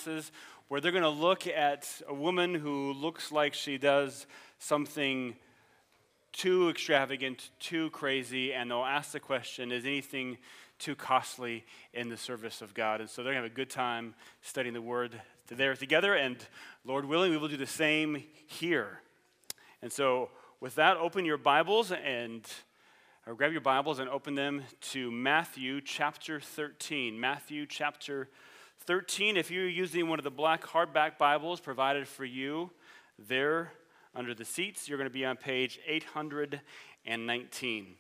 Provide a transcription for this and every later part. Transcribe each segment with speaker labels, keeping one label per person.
Speaker 1: classes where they're going to look at a woman who looks like she does something too extravagant, too crazy, and they'll ask the question, is anything too costly in the service of God? And so they're going to have a good time studying the Word there together, and Lord willing, we will do the same here. And so with that, open your Bibles or grab your Bibles and open them to Matthew chapter 13. Matthew chapter 13. If you're using one of the black hardback Bibles provided for you there under the seats, you're going to be on page 819.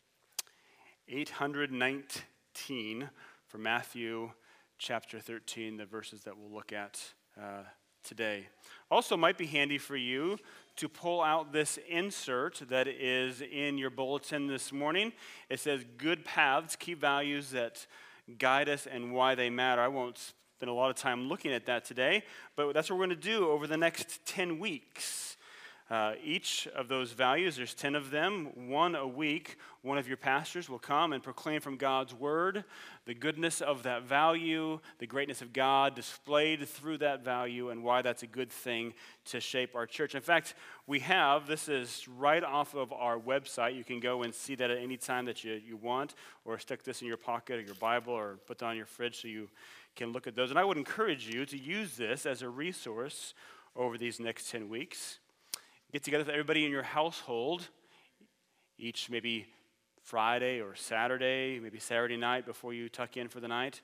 Speaker 1: 819 for Matthew chapter 13, the verses that we'll look at today. Also might be handy for you to pull out this insert that is in your bulletin this morning. It says, Good Paths, Key Values That Guide Us and Why They Matter. I won't spend a lot of time looking at that today, but that's what we're going to do over the next 10 weeks. Each of those values, there's 10 of them, one a week. One of your pastors will come and proclaim from God's word the goodness of that value, the greatness of God displayed through that value, and why that's a good thing to shape our church. In fact, this is right off of our website. You can go and see that at any time that you want, or stick this in your pocket or your Bible, or put it on your fridge so you can look at those. And I would encourage you to use this as a resource over these next 10 weeks. Get together with everybody in your household, each maybe Friday or Saturday, maybe Saturday night before you tuck in for the night.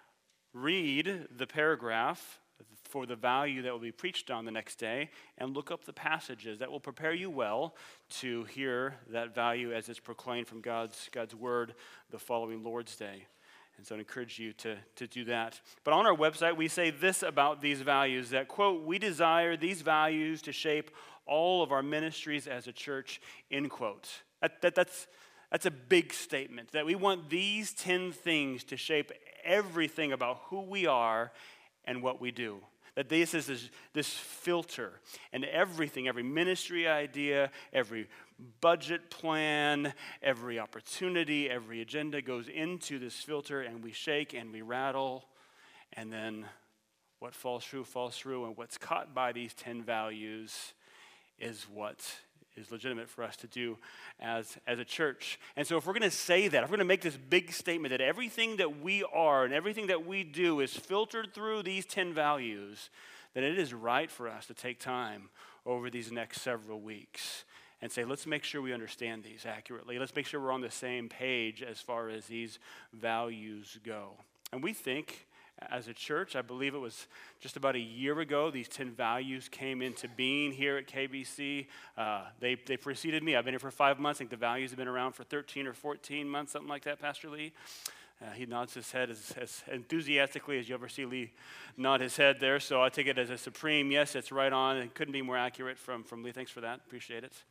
Speaker 1: Read the paragraph for the value that will be preached on the next day, and look up the passages that will prepare you well to hear that value as it's proclaimed from God's word the following Lord's Day. And so I encourage you to do that. But on our website, we say this about these values, that, quote, we desire these values to shape all of our ministries as a church, end quote. That's a big statement, that we want these 10 things to shape everything about who we are and what we do. That this is this filter, and everything, every ministry idea, every budget plan, every opportunity, every agenda goes into this filter, and we shake and we rattle, and then what falls through, and what's caught by these 10 values is what is legitimate for us to do as a church. And so if we're going to say that, if we're going to make this big statement that everything that we are and everything that we do is filtered through these 10 values, then it is right for us to take time over these next several weeks and say, let's make sure we understand these accurately. Let's make sure we're on the same page as far as these values go. And we think, as a church, I believe it was just about a year ago, these 10 values came into being here at KBC. They preceded me. I've been here for 5 months. I think the values have been around for 13 or 14 months, something like that, Pastor Lee. He nods his head as enthusiastically as you ever see Lee nod his head there. So I take it as a supreme, yes, it's right on. It couldn't be more accurate from Lee. Thanks for that. Appreciate it.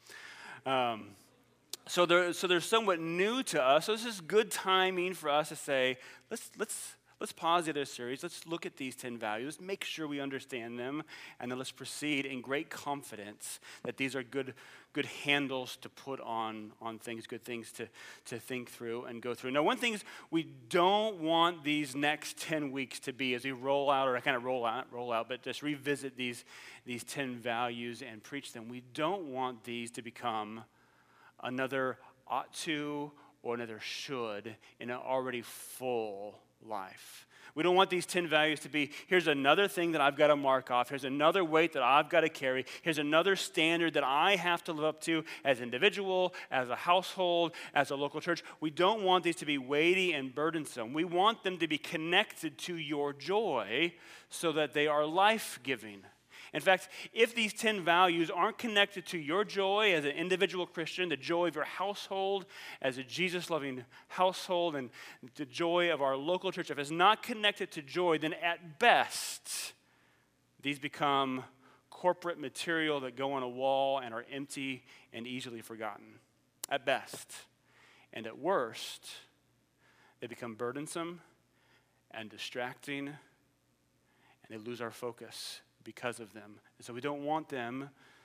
Speaker 1: So they're somewhat new to us. So this is good timing for us to say, let's pause this series. Let's look at these 10 values, make sure we understand them, and then let's proceed in great confidence that these are good handles to put on things, good things to think through and go through. Now, one thing is we don't want these next 10 weeks to be as we roll out, or kind of roll out, but just revisit these 10 values and preach them. We don't want these to become another ought to or another should in an already full life. We don't want these 10 values to be, here's another thing that I've got to mark off. Here's another weight that I've got to carry. Here's another standard that I have to live up to as an individual, as a household, as a local church. We don't want these to be weighty and burdensome. We want them to be connected to your joy so that they are life-giving. In fact, if these 10 values aren't connected to your joy as an individual Christian, the joy of your household as a Jesus-loving household, and the joy of our local church, if it's not connected to joy, then at best, these become corporate material that go on a wall and are empty and easily forgotten. At best. And at worst, they become burdensome and distracting, and they lose our focus because of them. And so we don't want them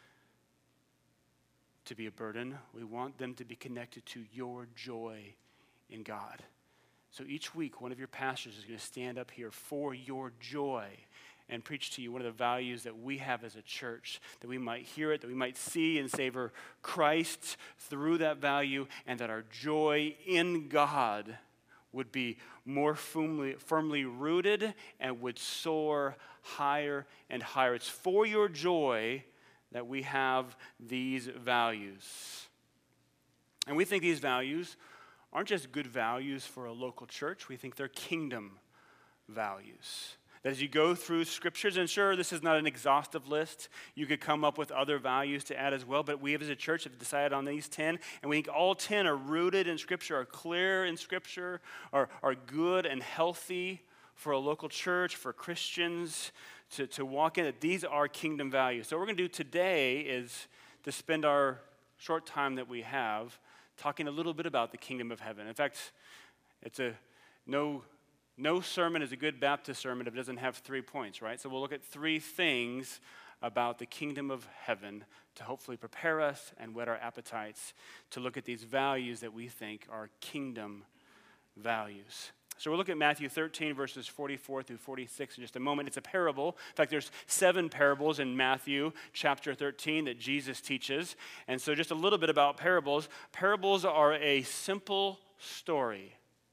Speaker 1: to be a burden. We want them to be connected to your joy in God. So each week, one of your pastors is going to stand up here for your joy and preach to you one of the values that we have as a church, that we might hear it, that we might see and savor Christ through that value, and that our joy in God would be more firmly rooted and would soar higher and higher. It's for your joy that we have these values. And we think these values aren't just good values for a local church. We think they're kingdom values. That as you go through scriptures, and sure, this is not an exhaustive list. You could come up with other values to add as well, but we as a church have decided on these 10, and we think all 10 are rooted in Scripture, are clear in Scripture, are good and healthy for a local church, for Christians to walk in. That these are kingdom values. So what we're going to do today is to spend our short time that we have talking a little bit about the kingdom of heaven. In fact, it's no sermon is a good Baptist sermon if it doesn't have 3 points, right? So we'll look at 3 things about the kingdom of heaven to hopefully prepare us and whet our appetites to look at these values that we think are kingdom values. So we'll look at Matthew 13, verses 44 through 46 in just a moment. It's a parable. In fact, there's 7 parables in Matthew chapter 13 that Jesus teaches. And so just a little bit about parables. Parables are a simple story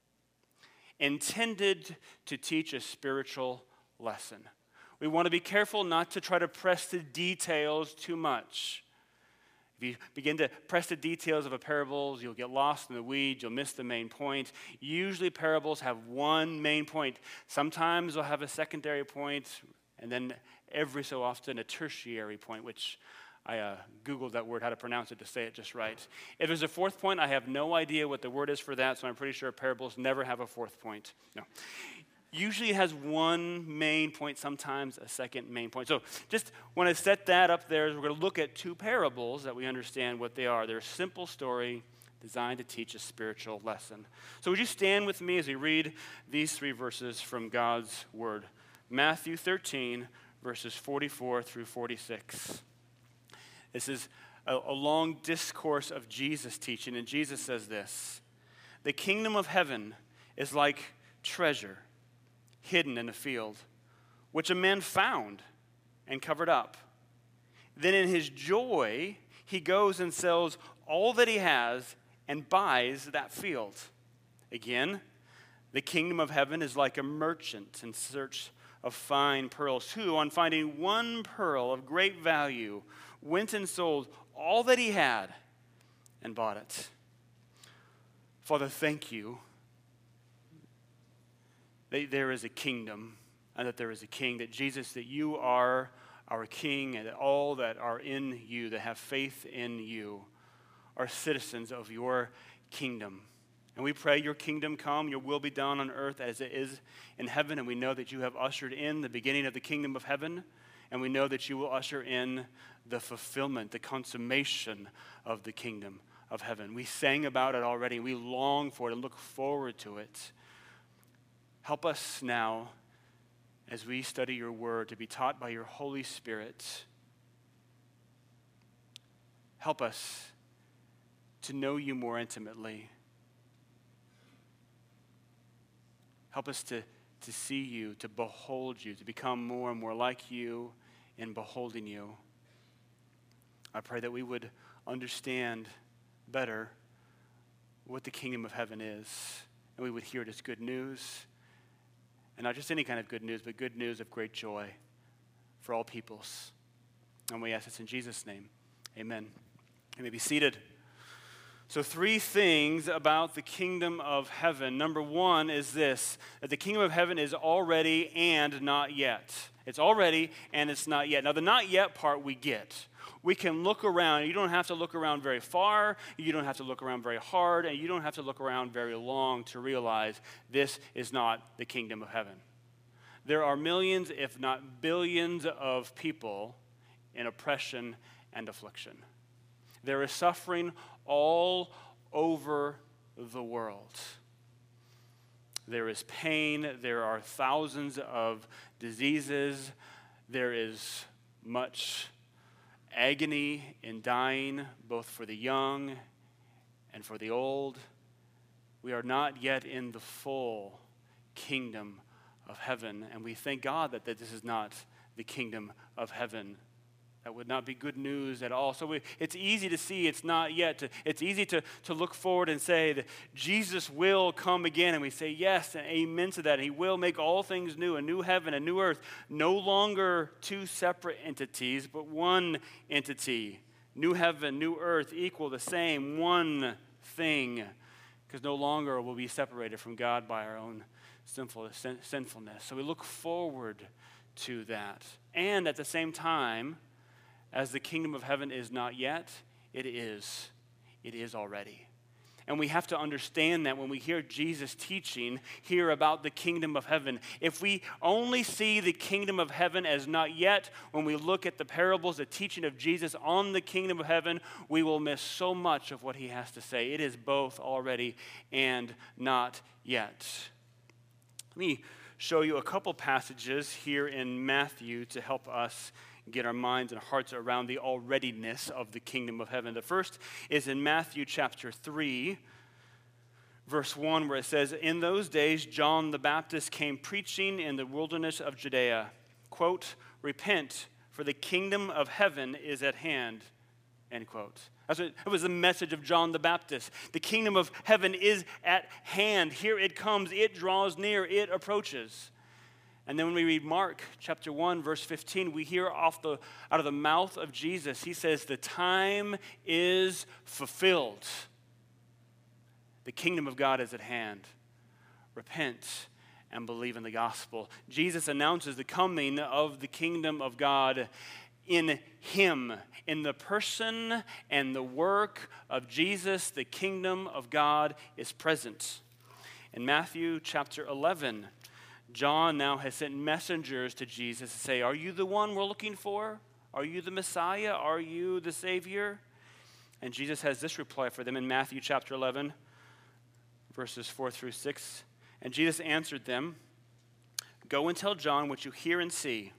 Speaker 1: intended to teach a spiritual lesson. We want to be careful not to try to press the details too much. If you begin to press the details of a parable, you'll get lost in the weeds, you'll miss the main point. Usually parables have one main point. Sometimes they'll have a secondary point, and then every so often a tertiary point, which I Googled that word, how to pronounce it, to say it just right. If there's a 4th point, I have no idea what the word is for that, so I'm pretty sure parables never have a 4th point. No. Usually it has one main point, sometimes a second main point. So just want to set that up there as we're going to look at 2 parables that we understand what they are. They're a simple story designed to teach a spiritual lesson. So would you stand with me as we read these 3 verses from God's word? Matthew 13, verses 44 through 46. This is a long discourse of Jesus teaching, and Jesus says this: "The kingdom of heaven is like treasure hidden in a field, which a man found and covered up. Then in his joy, he goes and sells all that he has and buys that field. Again, the kingdom of heaven is like a merchant in search of fine pearls, who, on finding one pearl of great value, went and sold all that he had and bought it." Father, thank you that there is a kingdom and that there is a king, that Jesus, that you are our king, and that all that are in you, that have faith in you, are citizens of your kingdom. And we pray your kingdom come, your will be done on earth as it is in heaven, and we know that you have ushered in the beginning of the kingdom of heaven, and we know that you will usher in the fulfillment, the consummation of the kingdom of heaven. We sang about it already, and we long for it and look forward to it. Help us now, as we study your word, to be taught by your Holy Spirit. Help us to know you more intimately. Help us to see you, to behold you, to become more and more like you in beholding you. I pray that we would understand better what the kingdom of heaven is, and we would hear it as good news. And not just any kind of good news, but good news of great joy for all peoples. And we ask this in Jesus' name. Amen. You may be seated. So 3 things about the kingdom of heaven. Number 1 is this: that the kingdom of heaven is already and not yet. It's already and it's not yet. Now the not yet part we get. We can look around. You don't have to look around very far. You don't have to look around very hard. And you don't have to look around very long to realize this is not the kingdom of heaven. There are millions, if not billions, of people in oppression and affliction. There is suffering all over the world. There is pain. There are thousands of diseases. There is much agony in dying, both for the young and for the old. We are not yet in the full kingdom of heaven. And we thank God that this is not the kingdom of heaven. That would not be good news at all. So it's easy to see it's not yet. It's easy to look forward and say that Jesus will come again. And we say yes and amen to that. He will make all things new, a new heaven, a new earth. No longer two separate entities, but one entity. New heaven, new earth, equal, the same, one thing. Because no longer will we be separated from God by our own sinfulness. So we look forward to that. And at the same time, as the kingdom of heaven is not yet, it is. It is already. And we have to understand that when we hear Jesus teaching here about the kingdom of heaven. If we only see the kingdom of heaven as not yet, when we look at the parables, the teaching of Jesus on the kingdom of heaven, we will miss so much of what he has to say. It is both already and not yet. Let me show you a couple passages here in Matthew to help us get our minds and hearts around the alreadiness of the kingdom of heaven. The first is in Matthew chapter 3, verse 1, where it says, "In those days John the Baptist came preaching in the wilderness of Judea, quote, 'Repent, for the kingdom of heaven is at hand,' end quote." It was the message of John the Baptist. The kingdom of heaven is at hand. Here it comes. It draws near. It approaches. And then when we read Mark chapter 1, verse 15, we hear out of the mouth of Jesus, he says, "The time is fulfilled. The kingdom of God is at hand. Repent and believe in the gospel." Jesus announces the coming of the kingdom of God in him. In the person and the work of Jesus, the kingdom of God is present. In Matthew chapter 11, John now has sent messengers to Jesus to say, "Are you the one we're looking for? Are you the Messiah? Are you the Savior?" And Jesus has this reply for them in Matthew chapter 11, verses 4 through 6. "And Jesus answered them, 'Go and tell John what you hear and see.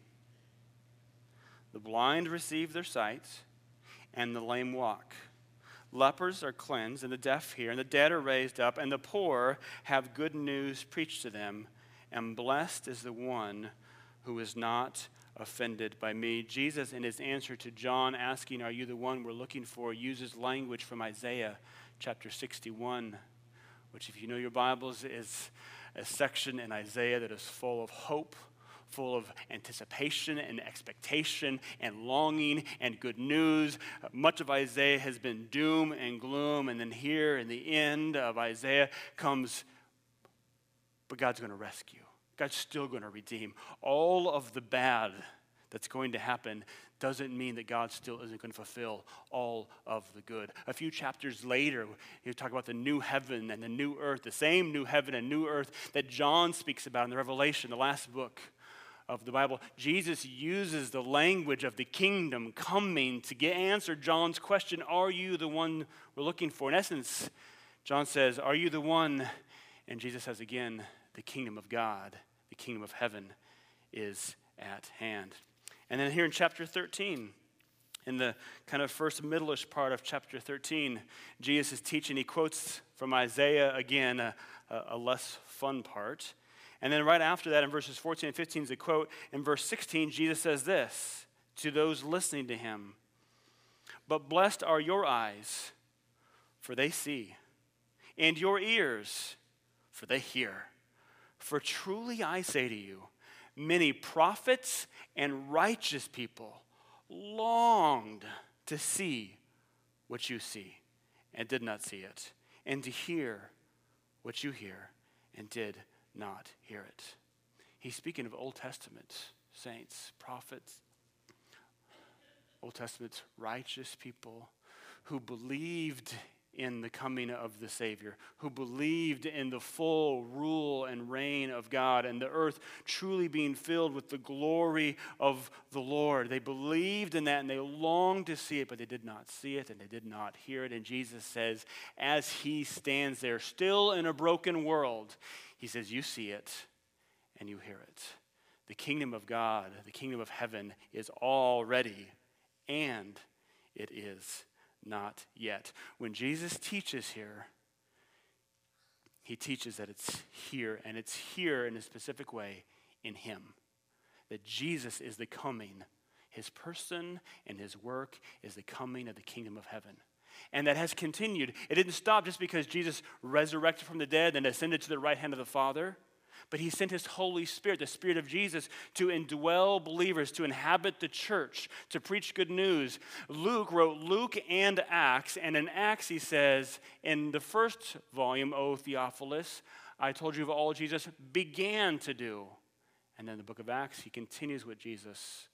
Speaker 1: The blind receive their sight, and the lame walk. Lepers are cleansed, and the deaf hear, and the dead are raised up, and the poor have good news preached to them. And blessed is the one who is not offended by me.'" Jesus, in his answer to John asking, "Are you the one we're looking for?" uses language from Isaiah chapter 61, which, if you know your Bibles, is a section in Isaiah that is full of hope, full of anticipation and expectation and longing and good news. Much of Isaiah has been doom and gloom, and then here in the end of Isaiah comes, but God's going to rescue. God's still going to redeem. All of the bad that's going to happen doesn't mean that God still isn't going to fulfill all of the good. A few chapters later, you talk about the new heaven and the new earth, the same new heaven and new earth that John speaks about in the Revelation, the last book of the Bible. Jesus uses the language of the kingdom coming to answer John's question, "Are you the one we're looking for?" In essence, John says, "Are you the one?" And Jesus says again, the kingdom of God, the kingdom of heaven is at hand. And then here in chapter 13, in the kind of first middle-ish part of chapter 13, Jesus is teaching. He quotes from Isaiah again, a less fun part. And then right after that, in verses 14 and 15 is a quote. In verse 16, Jesus says this to those listening to him, "But blessed are your eyes, for they see, and your ears, for they hear. For truly I say to you, many prophets and righteous people longed to see what you see and did not see it, and to hear what you hear and did not hear it." He's speaking of Old Testament saints, prophets, Old Testament righteous people who believed in the coming of the Savior, who believed in the full rule and reign of God and the earth truly being filled with the glory of the Lord. They believed in that and they longed to see it, but they did not see it and they did not hear it. And Jesus says, as he stands there still in a broken world, he says, "You see it and you hear it." The kingdom of God, the kingdom of heaven is already, and it is not yet. When Jesus teaches here, he teaches that it's here, and it's here in a specific way in him. That Jesus is the coming. His person and his work is the coming of the kingdom of heaven. And that has continued. It didn't stop just because Jesus resurrected from the dead and ascended to the right hand of the Father. But he sent his Holy Spirit, the Spirit of Jesus, to indwell believers, to inhabit the church, to preach good news. Luke wrote Luke and Acts, and in Acts he says, in the first volume, O Theophilus, I told you of all Jesus began to do. And then in the book of Acts, he continues what Jesus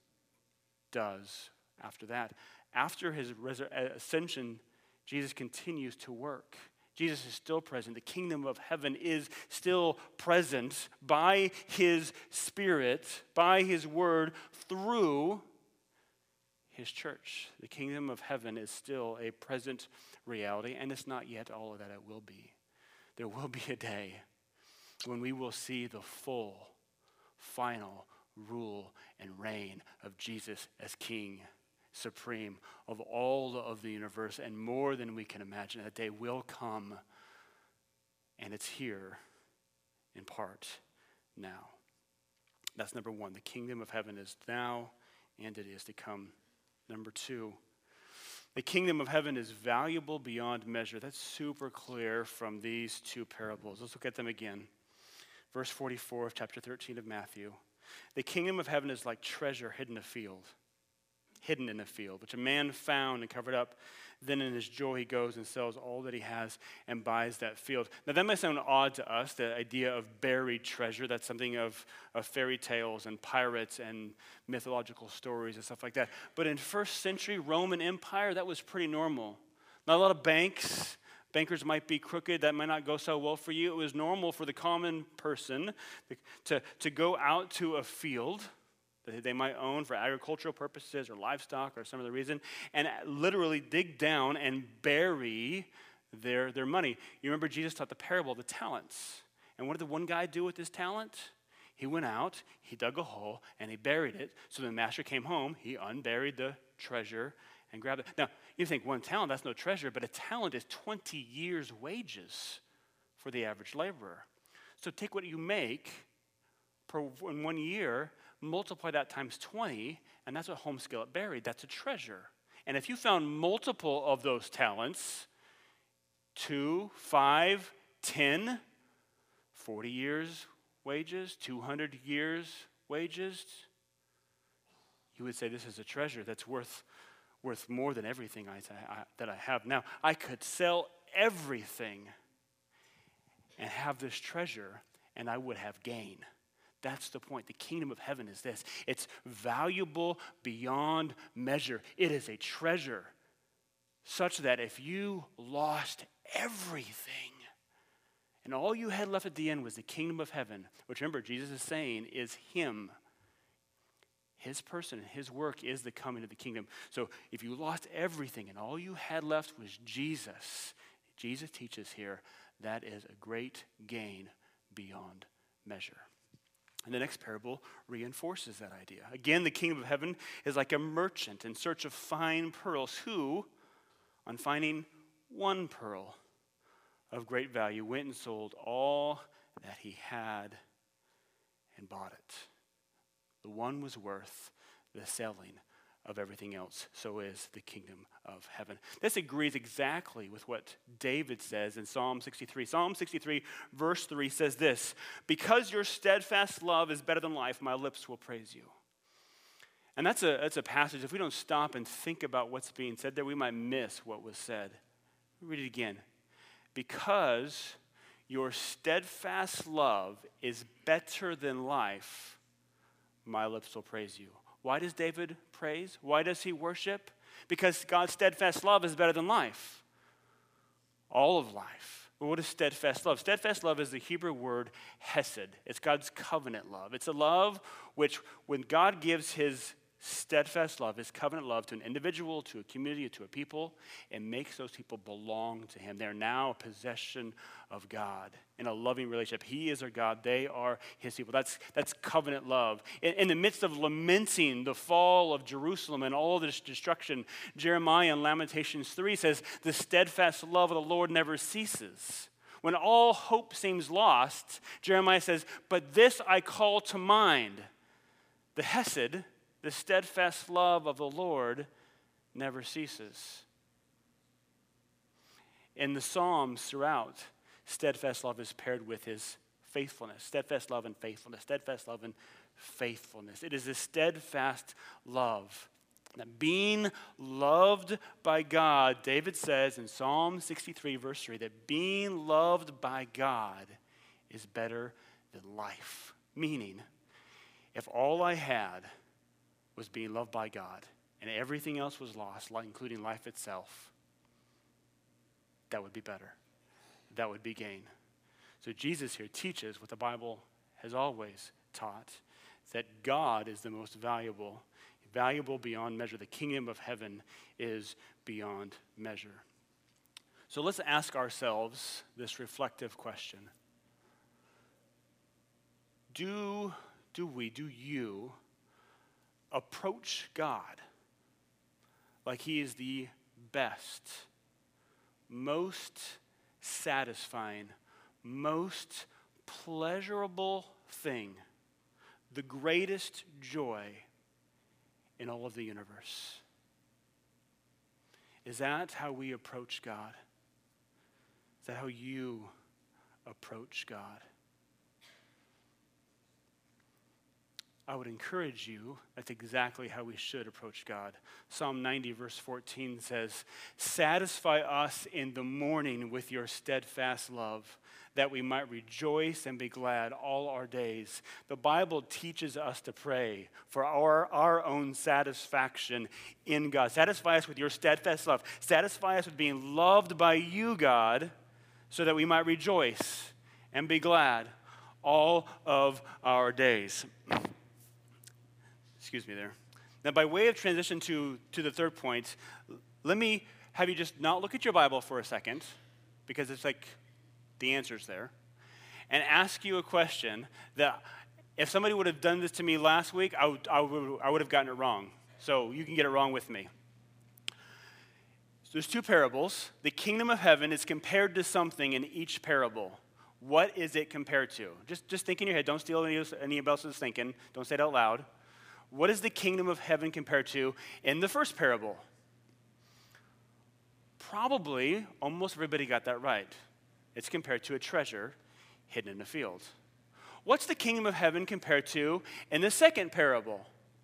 Speaker 1: does after that. After his ascension, Jesus continues to work. Jesus is still present. The kingdom of heaven is still present by his Spirit, by his word, through his church. The kingdom of heaven is still a present reality, and it's not yet all that it will be. There will be a day when we will see the full, final rule and reign of Jesus as King supreme of all of the universe, and more than we can imagine. That day will come, and it's here in part now. That's number one. The kingdom of heaven is now, and it is to come. Number two, the kingdom of heaven is valuable beyond measure. That's super clear from these two parables. Let's look at them again. Verse 44 of chapter 13 of Matthew. The kingdom of heaven is like treasure hidden in a field, which a man found and covered up. Then in his joy he goes and sells all that he has and buys that field. Now that might sound odd to us, the idea of buried treasure. That's something of fairy tales and pirates and mythological stories and stuff like that. But in first century Roman Empire, that was pretty normal. Not a lot of bankers might be crooked. That might not go so well for you. It was normal for the common person to go out to a field that they might own for agricultural purposes or livestock or some other reason, and literally dig down and bury their money. You remember Jesus taught the parable of the talents. And what did the one guy do with his talent? He went out, he dug a hole, and he buried it. So when the master came home, he unburied the treasure and grabbed it. Now, you think one talent, that's no treasure, but a talent is 20 years' wages for the average laborer. So take what you make in 1 year, multiply that times 20, and that's what home skillet buried. That's a treasure. And if you found multiple of those talents, 2, 5, 10, 40 years wages, 200 years wages, you would say this is a treasure that's worth more than everything that I have. Now, I could sell everything and have this treasure, and I would have gain. That's the point. The kingdom of heaven is this. It's valuable beyond measure. It is a treasure such that if you lost everything and all you had left at the end was the kingdom of heaven, which remember Jesus is saying is him. His person and his work is the coming of the kingdom. So if you lost everything and all you had left was Jesus, Jesus teaches here that is a great gain beyond measure. And the next parable reinforces that idea. Again, the kingdom of heaven is like a merchant in search of fine pearls who, on finding one pearl of great value, went and sold all that he had and bought it. The one was worth the selling of everything else. So is the kingdom of heaven. This agrees exactly with what David says in Psalm 63. Psalm 63 verse 3 says this, "Because your steadfast love is better than life, my lips will praise you." And that's a passage, if we don't stop and think about what's being said there, we might miss what was said. Read it again. Because your steadfast love is better than life, my lips will praise you. Why does David praise? Why does he worship? Because God's steadfast love is better than life. All of life. Well, what is steadfast love? Steadfast love is the Hebrew word hesed. It's God's covenant love. It's a love which, when God gives his steadfast love, his covenant love to an individual, to a community, to a people, it makes those people belong to him. They're now a possession of God in a loving relationship. He is our God. They are his people. That's covenant love. In the midst of lamenting the fall of Jerusalem and all this destruction, Jeremiah in Lamentations 3 says, the steadfast love of the Lord never ceases. When all hope seems lost, Jeremiah says, but this I call to mind. The hesed, the steadfast love of the Lord, never ceases. In the Psalms throughout, steadfast love is paired with his faithfulness. Steadfast love and faithfulness. Steadfast love and faithfulness. It is a steadfast love. Now, being loved by God, David says in Psalm 63, verse 3, that being loved by God is better than life. Meaning, if all I had was being loved by God and everything else was lost, including life itself, that would be better. That would be gain. So Jesus here teaches what the Bible has always taught, that God is the most valuable beyond measure. The kingdom of heaven is beyond measure. So let's ask ourselves this reflective question. Do you approach God like he is the best, most satisfying, most pleasurable thing, the greatest joy in all of the universe? Is that how we approach God? Is that how you approach God? I would encourage you, that's exactly how we should approach God. Psalm 90, verse 14 says, satisfy us in the morning with your steadfast love, that we might rejoice and be glad all our days. The Bible teaches us to pray for our own satisfaction in God. Satisfy us with your steadfast love. Satisfy us with being loved by you, God, so that we might rejoice and be glad all of our days. Excuse me there. Now, by way of transition to the third point, let me have you just not look at your Bible for a second, because it's like the answer's there, and ask you a question that if somebody would have done this to me last week, I would have gotten it wrong. So you can get it wrong with me. So there's two parables. The kingdom of heaven is compared to something in each parable. What is it compared to? Just think in your head. Don't steal any else's thinking. Don't say it out loud. What is the kingdom of heaven compared to in the first parable? Probably almost everybody got that right. It's compared to a treasure hidden in a field. What's the kingdom of heaven compared to in the second parable?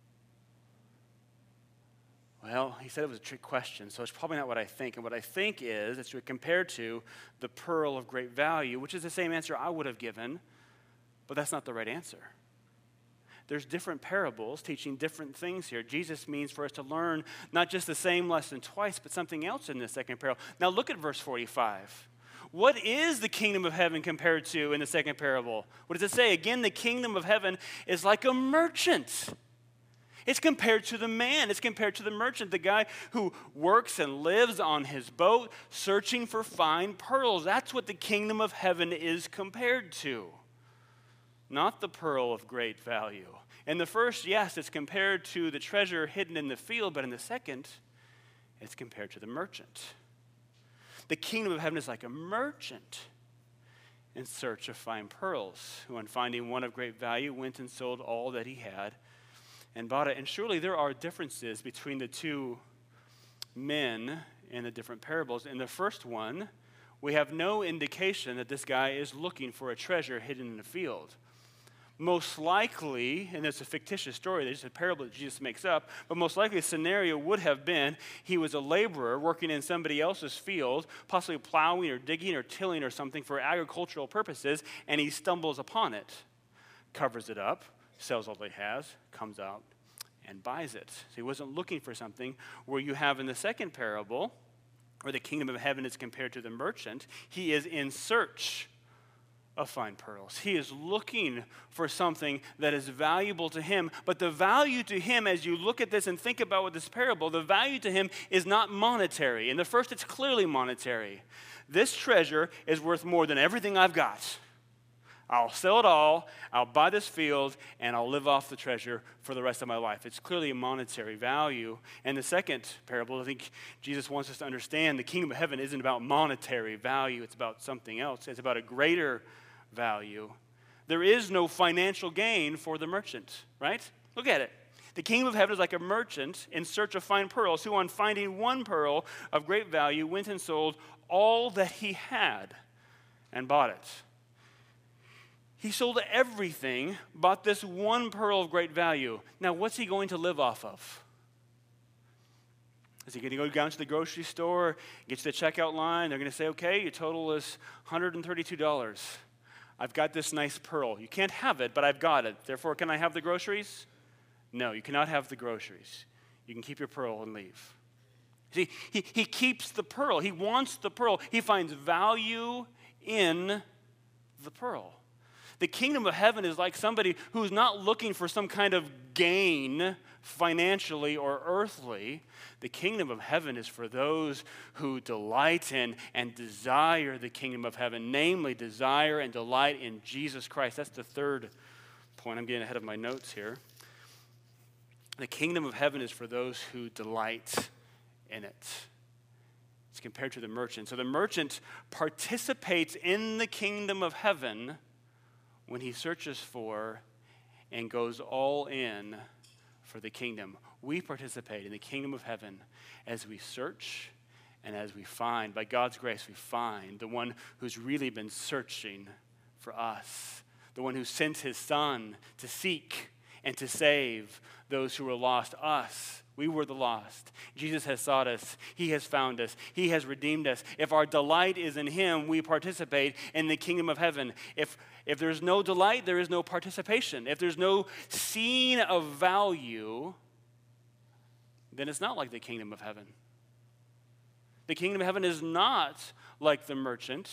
Speaker 1: Well, he said it was a trick question, so it's probably not what I think. And what I think is it's compared to the pearl of great value, which is the same answer I would have given, but that's not the right answer. There's different parables teaching different things here. Jesus means for us to learn not just the same lesson twice, but something else in the second parable. Now look at verse 45. What is the kingdom of heaven compared to in the second parable? What does it say? Again, the kingdom of heaven is like a merchant. It's compared to the man. It's compared to the merchant, the guy who works and lives on his boat searching for fine pearls. That's what the kingdom of heaven is compared to. Not the pearl of great value. In the first, yes, it's compared to the treasure hidden in the field, but in the second, it's compared to the merchant. The kingdom of heaven is like a merchant in search of fine pearls, who on finding one of great value went and sold all that he had and bought it. And surely there are differences between the two men in the different parables. In the first one, we have no indication that this guy is looking for a treasure hidden in a field. Most likely, and it's a fictitious story, it's a parable that Jesus makes up, but most likely the scenario would have been he was a laborer working in somebody else's field, possibly plowing or digging or tilling or something for agricultural purposes, and he stumbles upon it, covers it up, sells all he has, comes out, and buys it. So he wasn't looking for something. Where you have in the second parable, where the kingdom of heaven is compared to the merchant, he is in search of fine pearls. He is looking for something that is valuable to him, but the value to him, as you look at this and think about what this parable, the value to him is not monetary. In the first, it's clearly monetary. This treasure is worth more than everything I've got. I'll sell it all, I'll buy this field, and I'll live off the treasure for the rest of my life. It's clearly a monetary value. And the second parable, I think Jesus wants us to understand the kingdom of heaven isn't about monetary value, it's about something else. It's about a greater value. There is no financial gain for the merchant, right? Look at it. The kingdom of heaven is like a merchant in search of fine pearls, who on finding one pearl of great value went and sold all that he had and bought it. He sold everything, bought this one pearl of great value. Now, what's he going to live off of? Is he going to go down to the grocery store, get to the checkout line? They're going to say, okay, your total is $132. I've got this nice pearl. You can't have it, but I've got it. Therefore, can I have the groceries? No, you cannot have the groceries. You can keep your pearl and leave. See, he keeps the pearl. He wants the pearl. He finds value in the pearl. The kingdom of heaven is like somebody who's not looking for some kind of gain financially or earthly. The kingdom of heaven is for those who delight in and desire the kingdom of heaven, namely desire and delight in Jesus Christ. That's the third point. I'm getting ahead of my notes here. The kingdom of heaven is for those who delight in it. It's compared to the merchant. So the merchant participates in the kingdom of heaven when he searches for and goes all in for the kingdom. We participate in the kingdom of heaven as we search and as we find. By God's grace, we find the one who's really been searching for us, the one who sent his son to seek and to save those who were lost, us. We were the lost. Jesus has sought us. He has found us. He has redeemed us. If our delight is in him, we participate in the kingdom of heaven. If there's no delight, there is no participation. If there's no seeing of value, then it's not like the kingdom of heaven. The kingdom of heaven is not like the merchant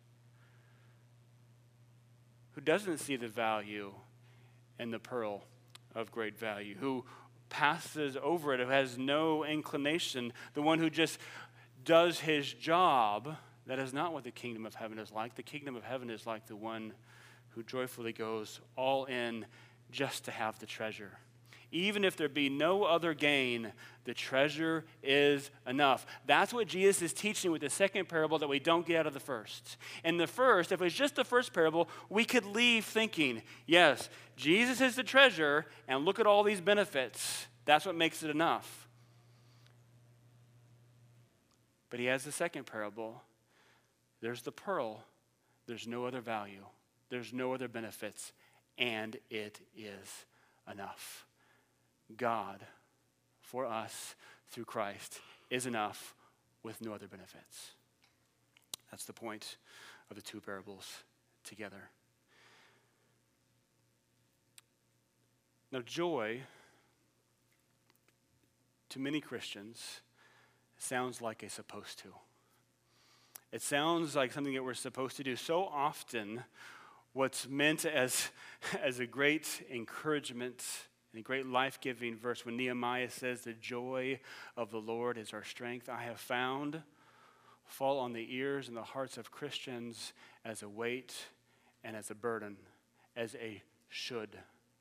Speaker 1: who doesn't see the value in the pearl of great value, who passes over it, who has no inclination, the one who just does his job. That is not what the kingdom of heaven is like. The kingdom of heaven is like the one who joyfully goes all in just to have the treasure. Even if there be no other gain, the treasure is enough. That's what Jesus is teaching with the second parable that we don't get out of the first. In the first, if it was just the first parable, we could leave thinking, yes, Jesus is the treasure, and look at all these benefits. That's what makes it enough. But he has the second parable. There's the pearl. There's no other value. There's no other benefits, and it is enough. God, for us, through Christ, is enough with no other benefits. That's the point of the two parables together. Now, joy, to many Christians, sounds like a supposed to. It sounds like something that we're supposed to do. So often, what's meant as a great encouragement and a great life-giving verse when Nehemiah says, the joy of the Lord is our strength, I have found, fall on the ears and the hearts of Christians as a weight and as a burden, as a should.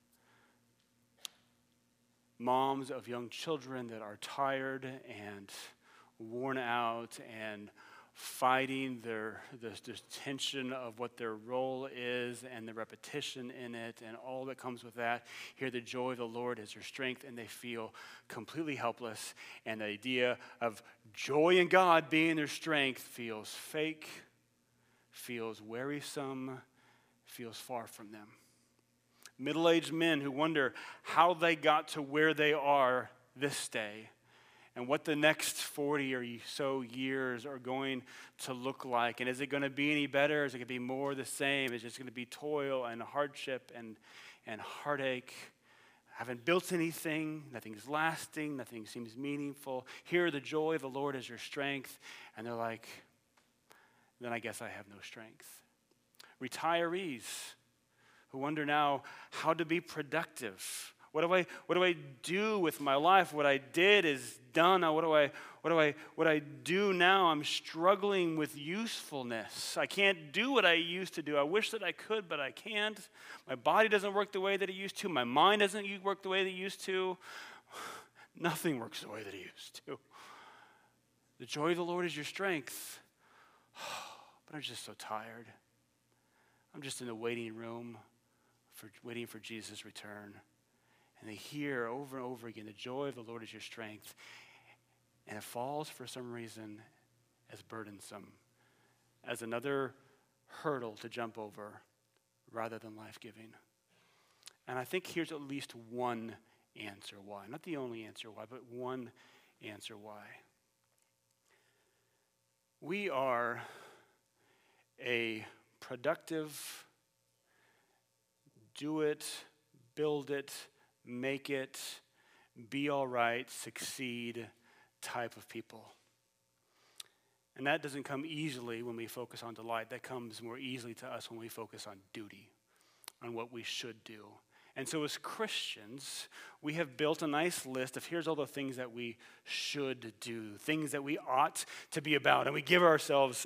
Speaker 1: Moms of young children that are tired and worn out and fighting the tension of what their role is and the repetition in it and all that comes with that. Hear the joy of the Lord is their strength, and they feel completely helpless. And the idea of joy in God being their strength feels fake, feels wearisome, feels far from them. Middle-aged men who wonder how they got to where they are this day, and what the next 40 or so years are going to look like. And is it going to be any better? Is it going to be more the same? Is it just going to be toil and hardship and heartache? Haven't built anything. Nothing's lasting. Nothing seems meaningful. Here, the joy of the Lord is your strength. And they're like, then I guess I have no strength. Retirees who wonder now how to be productive. What do I do with my life? What I did is done. Now, what do I do now? I'm struggling with usefulness. I can't do what I used to do. I wish that I could, but I can't. My body doesn't work the way that it used to. My mind doesn't work the way that it used to. Nothing works the way that it used to. The joy of the Lord is your strength. But I'm just so tired. I'm just in the waiting room, waiting for Jesus' return. And they hear over and over again, the joy of the Lord is your strength. And it falls for some reason as burdensome, as another hurdle to jump over rather than life-giving. And I think here's at least one answer why. Not the only answer why, but one answer why. We are a productive, do it, build it, make it, be all right, succeed type of people. And that doesn't come easily when we focus on delight. That comes more easily to us when we focus on duty, on what we should do. And so as Christians, we have built a nice list of here's all the things that we should do, things that we ought to be about. And we give ourselves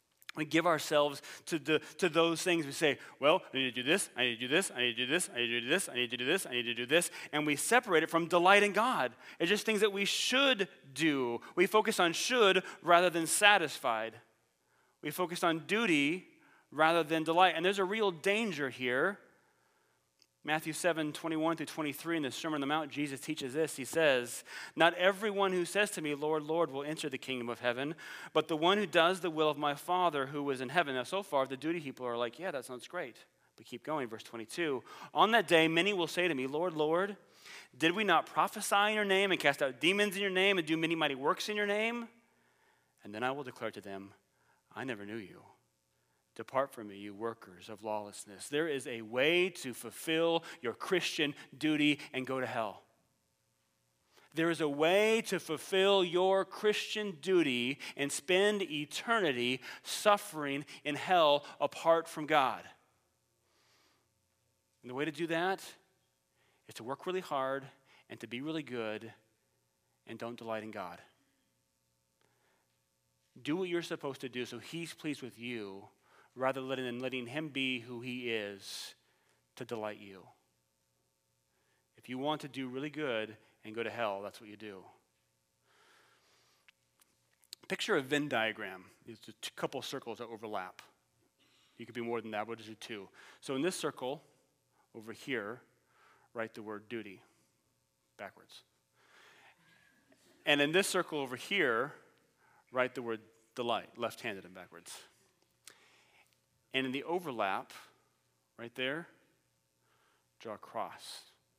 Speaker 1: to those things. We say, well, I need to do this, I need to do this, I need to do this, I need to do this, I need to do this, I need to do this. And we separate it from delight in God. It's just things that we should do. We focus on should rather than satisfied. We focus on duty rather than delight. And there's a real danger here. Matthew 7:21-23 in the Sermon on the Mount, Jesus teaches this. He says, "Not everyone who says to me, 'Lord, Lord,' will enter the kingdom of heaven, but the one who does the will of my Father who is in heaven." Now, so far, the duty people are like, yeah, that sounds great. But keep going, verse 22. "On that day, many will say to me, 'Lord, Lord, did we not prophesy in your name and cast out demons in your name and do many mighty works in your name?' And then I will declare to them, 'I never knew you. Depart from me, you workers of lawlessness.'" There is a way to fulfill your Christian duty and go to hell. There is a way to fulfill your Christian duty and spend eternity suffering in hell apart from God. And the way to do that is to work really hard and to be really good and don't delight in God. Do what you're supposed to do so he's pleased with you, rather than letting him be who he is to delight you. If you want to do really good and go to hell, that's what you do. Picture a Venn diagram. It's a couple of circles that overlap. You could be more than that, but just do two. So in this circle, over here, write the word duty, backwards. And in this circle over here, write the word delight, left-handed and backwards. And in the overlap, right there, draw a cross.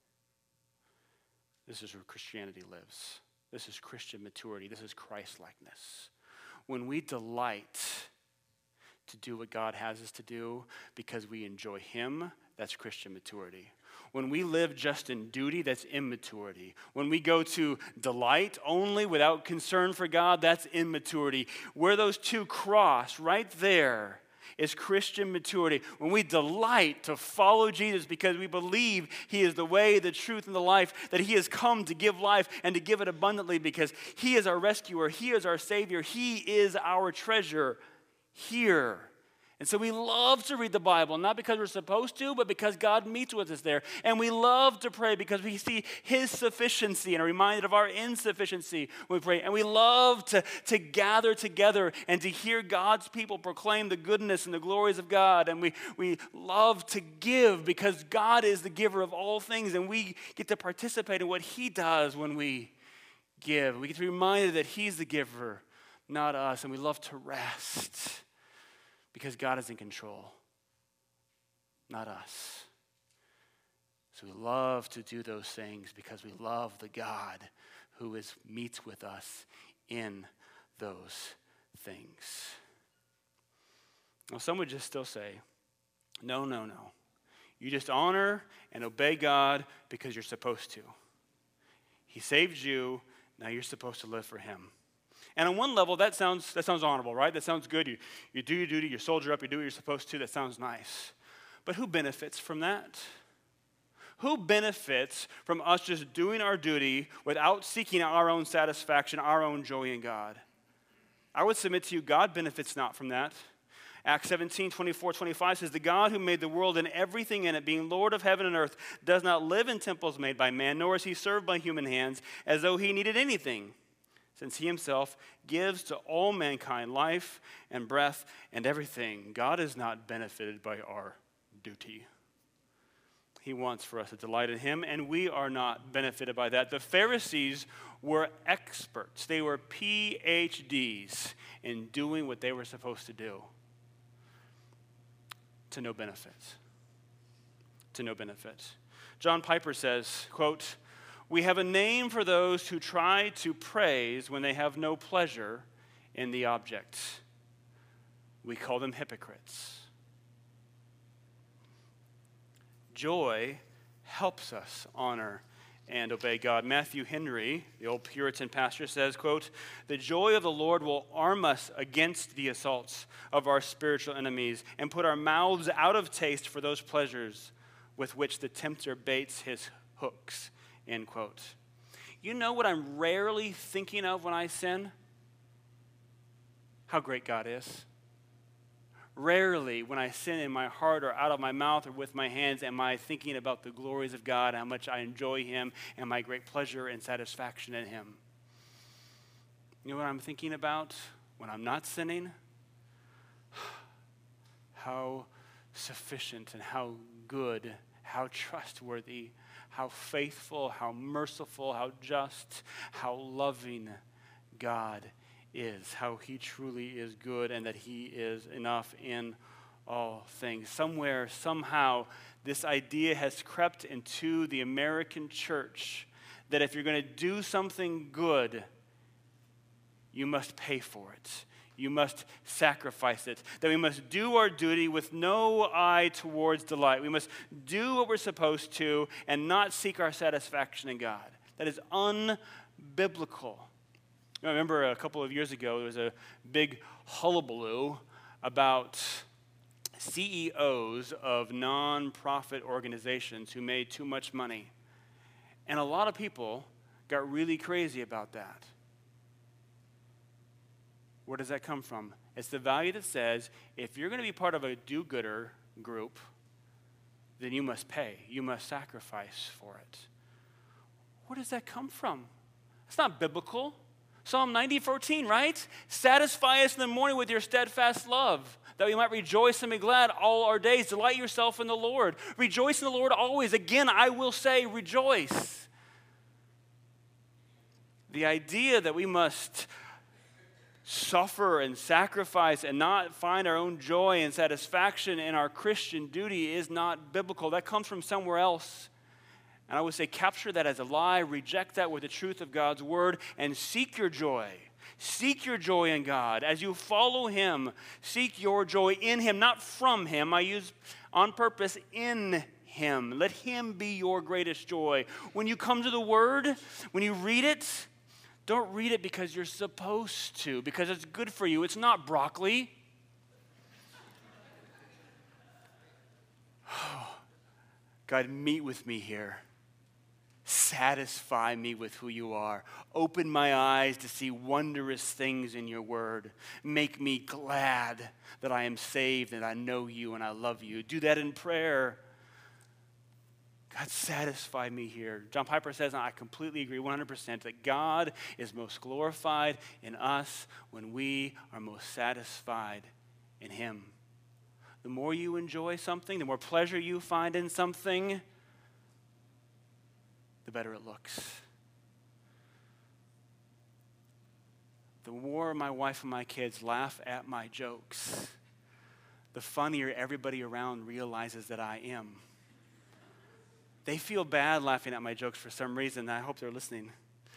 Speaker 1: This is where Christianity lives. This is Christian maturity. This is Christ-likeness. When we delight to do what God has us to do because we enjoy him, that's Christian maturity. When we live just in duty, that's immaturity. When we go to delight only without concern for God, that's immaturity. Where those two cross, right there, is Christian maturity. When we delight to follow Jesus because we believe he is the way, the truth, and the life, that he has come to give life and to give it abundantly because he is our rescuer, he is our Savior, he is our treasure here. And so we love to read the Bible, not because we're supposed to, but because God meets with us there. And we love to pray because we see his sufficiency and are reminded of our insufficiency when we pray. And we love to gather together and to hear God's people proclaim the goodness and the glories of God. And we love to give because God is the giver of all things, and we get to participate in what he does when we give. We get to be reminded that he's the giver, not us. And we love to rest because God is in control, not us. So we love to do those things because we love the God who meets with us in those things. Now, some would just still say, no. You just honor and obey God because you're supposed to. He saved you, now you're supposed to live for him. And on one level, that sounds honorable, right? That sounds good. You do your duty, you soldier up, you do what you're supposed to. That sounds nice. But who benefits from that? Who benefits from us just doing our duty without seeking our own satisfaction, our own joy in God? I would submit to you, God benefits not from that. Acts 17, 24, 25 says, the God who made the world and everything in it, being Lord of heaven and earth, does not live in temples made by man, nor is he served by human hands, as though he needed anything, since he himself gives to all mankind life and breath and everything. God is not benefited by our duty. He wants for us to delight in him, and we are not benefited by that. The Pharisees were experts. They were PhDs in doing what they were supposed to do. To no benefit. To no benefit. John Piper says, quote, we have a name for those who try to praise when they have no pleasure in the object. We call them hypocrites. Joy helps us honor and obey God. Matthew Henry, the old Puritan pastor, says, quote, the joy of the Lord will arm us against the assaults of our spiritual enemies and put our mouths out of taste for those pleasures with which the tempter baits his hooks, end quote. You know what I'm rarely thinking of when I sin? How great God is. Rarely, when I sin in my heart or out of my mouth or with my hands, am I thinking about the glories of God, how much I enjoy him, and my great pleasure and satisfaction in him. You know what I'm thinking about when I'm not sinning? How sufficient and how good, how trustworthy, how faithful, how merciful, how just, how loving God is, how he truly is good and that he is enough in all things. Somewhere, somehow, this idea has crept into the American church that if you're going to do something good, you must pay for it. You must sacrifice it. That we must do our duty with no eye towards delight. We must do what we're supposed to and not seek our satisfaction in God. That is unbiblical. I remember a couple of years ago, there was a big hullabaloo about CEOs of nonprofit organizations who made too much money. And a lot of people got really crazy about that. Where does that come from? It's the value that says, if you're going to be part of a do-gooder group, then you must pay. You must sacrifice for it. Where does that come from? It's not biblical. Psalm 90:14, right? Satisfy us in the morning with your steadfast love, that we might rejoice and be glad all our days. Delight yourself in the Lord. Rejoice in the Lord always. Again, I will say rejoice. The idea that we must suffer and sacrifice and not find our own joy and satisfaction in our Christian duty is not biblical. That comes from somewhere else. And I would say capture that as a lie, reject that with the truth of God's word, and seek your joy. Seek your joy in God. As you follow him, seek your joy in him, not from him. I use on purpose in him. Let him be your greatest joy. When you come to the word, when you read it, don't read it because you're supposed to, because it's good for you. It's not broccoli. God, meet with me here. Satisfy me with who you are. Open my eyes to see wondrous things in your word. Make me glad that I am saved and I know you and I love you. Do that in prayer. God, satisfy me here. John Piper says, and I completely agree 100%, that God is most glorified in us when we are most satisfied in him. The more you enjoy something, the more pleasure you find in something, the better it looks. The more my wife and my kids laugh at my jokes, the funnier everybody around realizes that I am. They feel bad laughing at my jokes for some reason. I hope they're listening.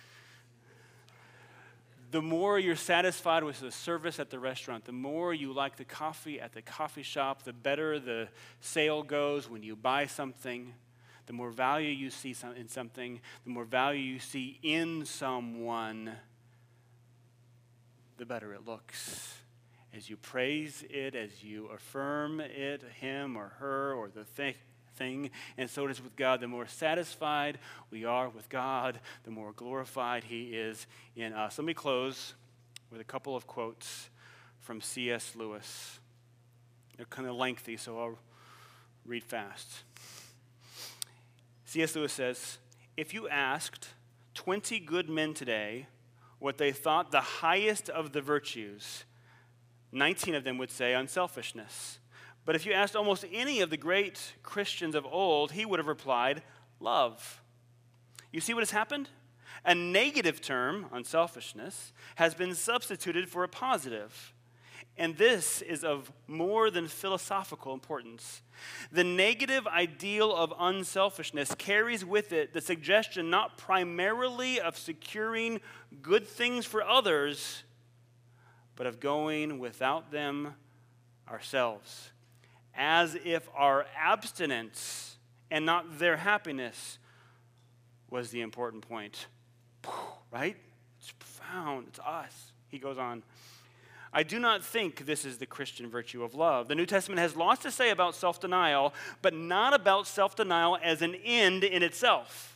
Speaker 1: The more you're satisfied with the service at the restaurant, the more you like the coffee at the coffee shop, the better the sale goes when you buy something. The more value you see in something, the more value you see in someone, the better it looks. As you praise it, as you affirm it, him or her or the thing, and so it is with God. The more satisfied we are with God, the more glorified he is in us. Let me close with a couple of quotes from C.S. Lewis. They're kind of lengthy, so I'll read fast. C.S. Lewis says, "If you asked 20 good men today what they thought the highest of the virtues, 19 of them would say unselfishness. But if you asked almost any of the great Christians of old, he would have replied, love. You see what has happened? A negative term, unselfishness, has been substituted for a positive. And this is of more than philosophical importance. The negative ideal of unselfishness carries with it the suggestion not primarily of securing good things for others, but of going without them ourselves, as if our abstinence and not their happiness was the important point." Right? It's profound. It's us. He goes on, "I do not think this is the Christian virtue of love. The New Testament has lots to say about self-denial, but not about self-denial as an end in itself.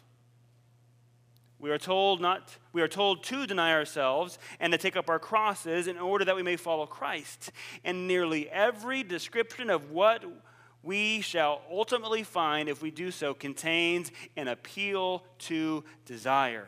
Speaker 1: We are told to deny ourselves and to take up our crosses in order that we may follow Christ. And nearly every description of what we shall ultimately find if we do so contains an appeal to desire.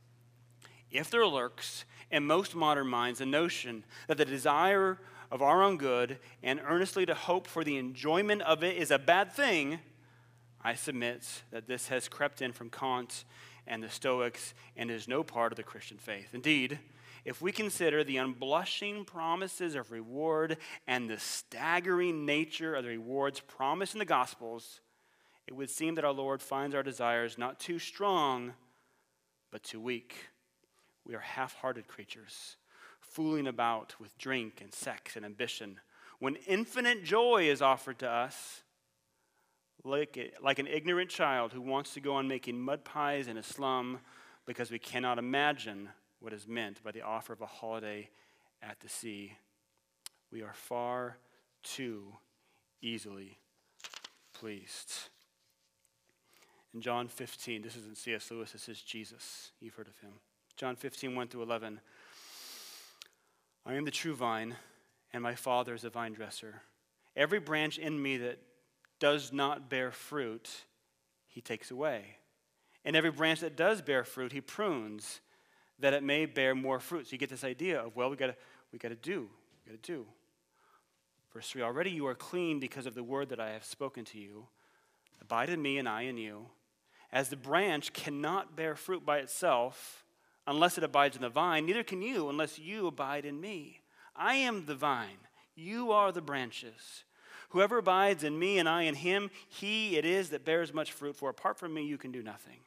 Speaker 1: If there lurks in most modern minds a notion that the desire of our own good and earnestly to hope for the enjoyment of it is a bad thing, I submit that this has crept in from Kant and the Stoics and is no part of the Christian faith. Indeed, if we consider the unblushing promises of reward and the staggering nature of the rewards promised in the Gospels, it would seem that our Lord finds our desires not too strong, but too weak. We are half-hearted creatures, fooling about with drink and sex and ambition, when infinite joy is offered to us, like an ignorant child who wants to go on making mud pies in a slum because we cannot imagine what is meant by the offer of a holiday at the sea. We are far too easily pleased." In John 15, this isn't C.S. Lewis, this is Jesus. You've heard of him. John 15, 1-11. "I am the true vine, and my Father is the vine dresser. Every branch in me that does not bear fruit, he takes away. And every branch that does bear fruit, he prunes, that it may bear more fruit." So you get this idea of, well, we got to do. Verse 3, "Already you are clean because of the word that I have spoken to you. Abide in me and I in you. As the branch cannot bear fruit by itself unless it abides in the vine, neither can you unless you abide in me. I am the vine, you are the branches. Whoever abides in me and I in him, he it is that bears much fruit, for apart from me you can do nothing.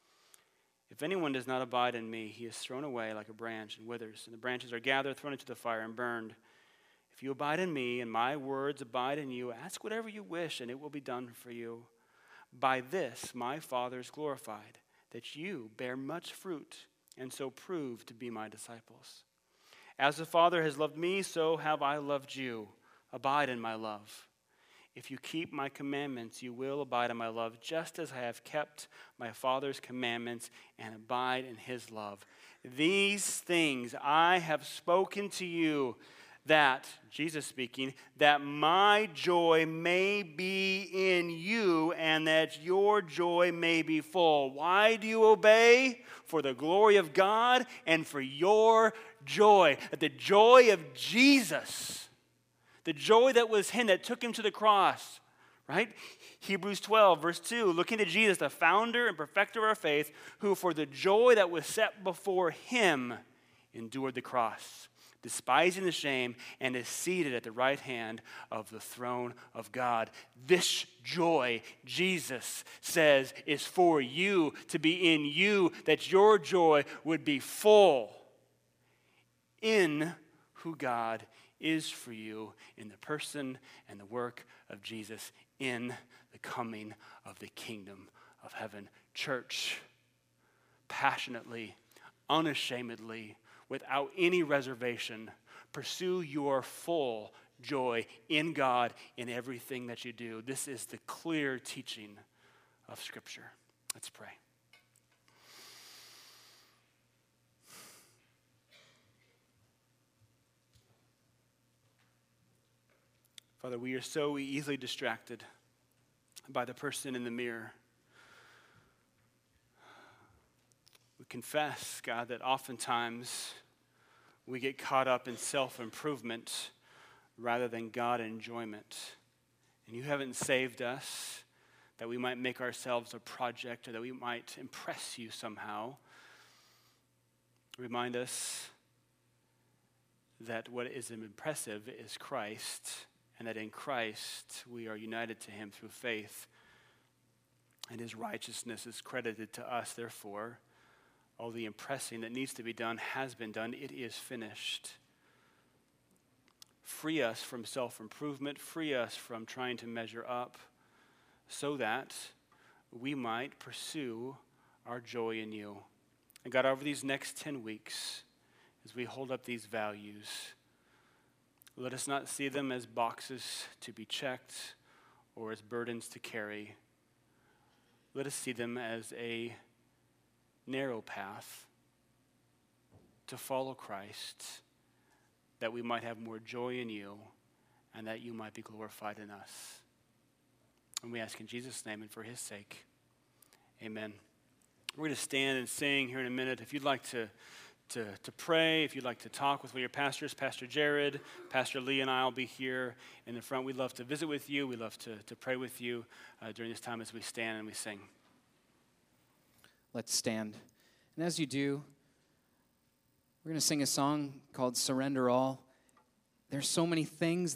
Speaker 1: If anyone does not abide in me, he is thrown away like a branch and withers, and the branches are gathered, thrown into the fire, and burned. If you abide in me and my words abide in you, ask whatever you wish, and it will be done for you. By this my Father is glorified, that you bear much fruit, and so prove to be my disciples. As the Father has loved me, so have I loved you. Abide in my love. If you keep my commandments, you will abide in my love, just as I have kept my Father's commandments and abide in his love. These things I have spoken to you, that," Jesus speaking, "that my joy may be in you and that your joy may be full." Why do you obey? For the glory of God and for your joy. That the joy of Jesus, the joy that was him, that took him to the cross, right? Hebrews 12, verse 2, "Looking to Jesus, the founder and perfecter of our faith, who for the joy that was set before him endured the cross, despising the shame, and is seated at the right hand of the throne of God." This joy, Jesus says, is for you, to be in you, that your joy would be full in who God is for you, in the person and the work of Jesus, in the coming of the kingdom of heaven. Church, passionately, unashamedly, without any reservation, pursue your full joy in God in everything that you do. This is the clear teaching of Scripture. Let's pray. Father, we are so easily distracted by the person in the mirror. We confess, God, that oftentimes we get caught up in self-improvement rather than God enjoyment. And you haven't saved us that we might make ourselves a project or that we might impress you somehow. Remind us that what is impressive is Christ, and that in Christ we are united to him through faith, and his righteousness is credited to us. Therefore, all the impressing that needs to be done has been done. It is finished. Free us from self-improvement. Free us from trying to measure up so that we might pursue our joy in you. And God, over these next 10 weeks, as we hold up these values, let us not see them as boxes to be checked or as burdens to carry. Let us see them as a narrow path to follow Christ, that we might have more joy in you and that you might be glorified in us. And we ask in Jesus' name and for his sake. Amen. We're going to stand and sing here in a minute. If you'd like to pray, if you'd like to talk with one of your pastors, Pastor Jared, Pastor Lee, and I will be here in the front. We'd love to visit with you. We'd love to pray with you during this time as we stand and we sing.
Speaker 2: Let's stand. And as you do, we're going to sing a song called Surrender All. There's so many things